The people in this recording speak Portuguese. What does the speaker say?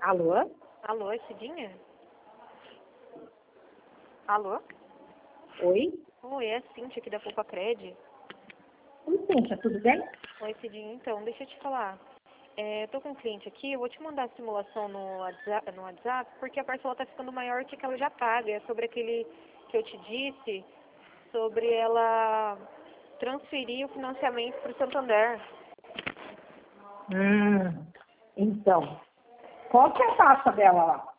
Alô? Alô, é Cidinha? Alô? Oi? Oi, é a Cíntia aqui da Poupa Cred. Oi, Cíntia, tudo bem? Oi, Cidinha. Então, deixa eu te falar. Eu tô com um cliente aqui, eu vou te mandar a simulação no WhatsApp, porque a parcela tá ficando maior que ela já paga. É sobre aquele que eu te disse, sobre ela transferir o financiamento para o Santander. Então, qual que é a taxa dela lá?